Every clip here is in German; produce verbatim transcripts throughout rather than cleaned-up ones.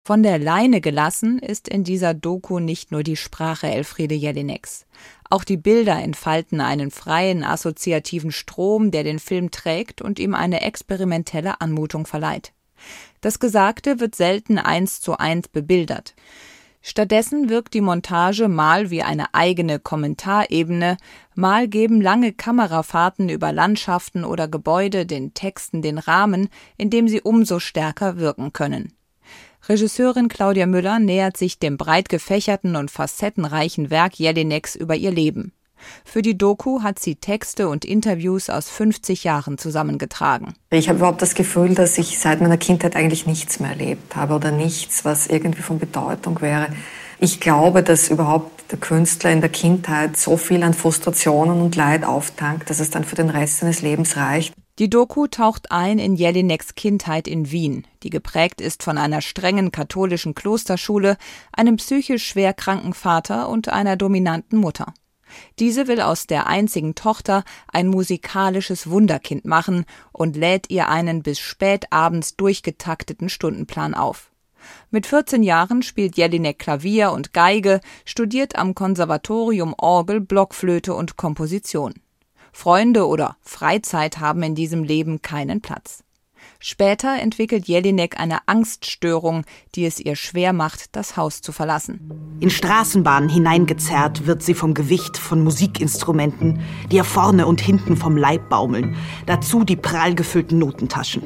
Von der Leine gelassen ist in dieser Doku nicht nur die Sprache Elfriede Jelineks. Auch die Bilder entfalten einen freien, assoziativen Strom, der den Film trägt und ihm eine experimentelle Anmutung verleiht. Das Gesagte wird selten eins zu eins bebildert. Stattdessen wirkt die Montage mal wie eine eigene Kommentarebene, mal geben lange Kamerafahrten über Landschaften oder Gebäude den Texten den Rahmen, in dem sie umso stärker wirken können. Regisseurin Claudia Müller nähert sich dem breit gefächerten und facettenreichen Werk Jelineks über ihr Leben. Für die Doku hat sie Texte und Interviews aus fünfzig Jahren zusammengetragen. Ich habe überhaupt das Gefühl, dass ich seit meiner Kindheit eigentlich nichts mehr erlebt habe oder nichts, was irgendwie von Bedeutung wäre. Ich glaube, dass überhaupt der Künstler in der Kindheit so viel an Frustrationen und Leid auftankt, dass es dann für den Rest seines Lebens reicht. Die Doku taucht ein in Jelineks Kindheit in Wien, die geprägt ist von einer strengen katholischen Klosterschule, einem psychisch schwer kranken Vater und einer dominanten Mutter. Diese will aus der einzigen Tochter ein musikalisches Wunderkind machen und lädt ihr einen bis spät abends durchgetakteten Stundenplan auf. Mit vierzehn Jahren spielt Jelinek Klavier und Geige, studiert am Konservatorium Orgel, Blockflöte und Komposition. Freunde oder Freizeit haben in diesem Leben keinen Platz. Später entwickelt Jelinek eine Angststörung, die es ihr schwer macht, das Haus zu verlassen. In Straßenbahnen hineingezerrt wird sie vom Gewicht von Musikinstrumenten, die ihr vorne und hinten vom Leib baumeln, dazu die prall gefüllten Notentaschen.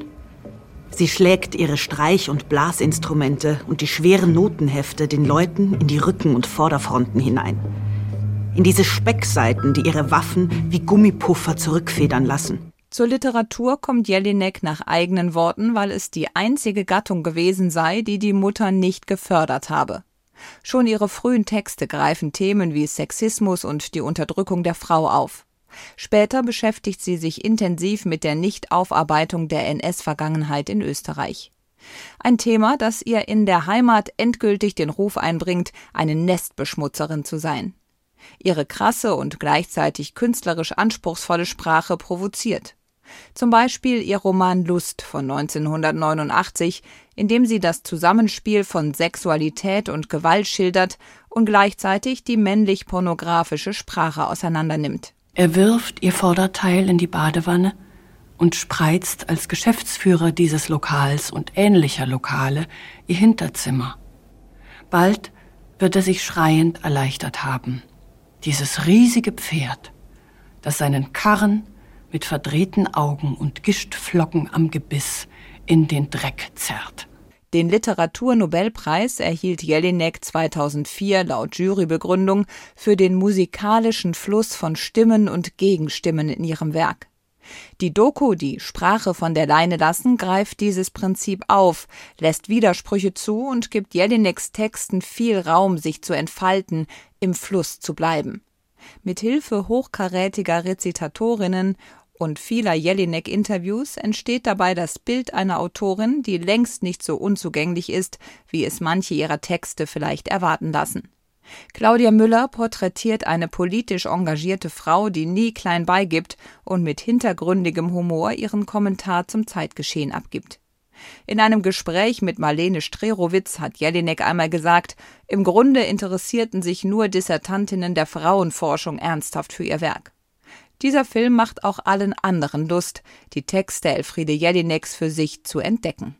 Sie schlägt ihre Streich- und Blasinstrumente und die schweren Notenhefte den Leuten in die Rücken- und Vorderfronten hinein. In diese Speckseiten, die ihre Waffen wie Gummipuffer zurückfedern lassen. Zur Literatur kommt Jelinek nach eigenen Worten, weil es die einzige Gattung gewesen sei, die die Mutter nicht gefördert habe. Schon ihre frühen Texte greifen Themen wie Sexismus und die Unterdrückung der Frau auf. Später beschäftigt sie sich intensiv mit der Nichtaufarbeitung der N S-Vergangenheit in Österreich. Ein Thema, das ihr in der Heimat endgültig den Ruf einbringt, eine Nestbeschmutzerin zu sein. Ihre krasse und gleichzeitig künstlerisch anspruchsvolle Sprache provoziert. Zum Beispiel ihr Roman Lust von neunzehnhundertneunundachtzig, in dem sie das Zusammenspiel von Sexualität und Gewalt schildert und gleichzeitig die männlich-pornografische Sprache auseinandernimmt. Er wirft ihr Vorderteil in die Badewanne und spreizt als Geschäftsführer dieses Lokals und ähnlicher Lokale ihr Hinterzimmer. Bald wird er sich schreiend erleichtert haben. Dieses riesige Pferd, das seinen Karren mit verdrehten Augen und Gischtflocken am Gebiss in den Dreck zerrt. Den Literaturnobelpreis erhielt Jelinek zweitausendvier laut Jurybegründung für den musikalischen Fluss von Stimmen und Gegenstimmen in ihrem Werk. Die Doku, die Sprache von der Leine lassen, greift dieses Prinzip auf, lässt Widersprüche zu und gibt Jelineks Texten viel Raum, sich zu entfalten, im Fluss zu bleiben. Mithilfe hochkarätiger Rezitatorinnen und vieler Jelinek-Interviews entsteht dabei das Bild einer Autorin, die längst nicht so unzugänglich ist, wie es manche ihrer Texte vielleicht erwarten lassen. Claudia Müller porträtiert eine politisch engagierte Frau, die nie klein beigibt und mit hintergründigem Humor ihren Kommentar zum Zeitgeschehen abgibt. In einem Gespräch mit Marlene Strerowitz hat Jelinek einmal gesagt, im Grunde interessierten sich nur Dissertantinnen der Frauenforschung ernsthaft für ihr Werk. Dieser Film macht auch allen anderen Lust, die Texte Elfriede Jelineks für sich zu entdecken.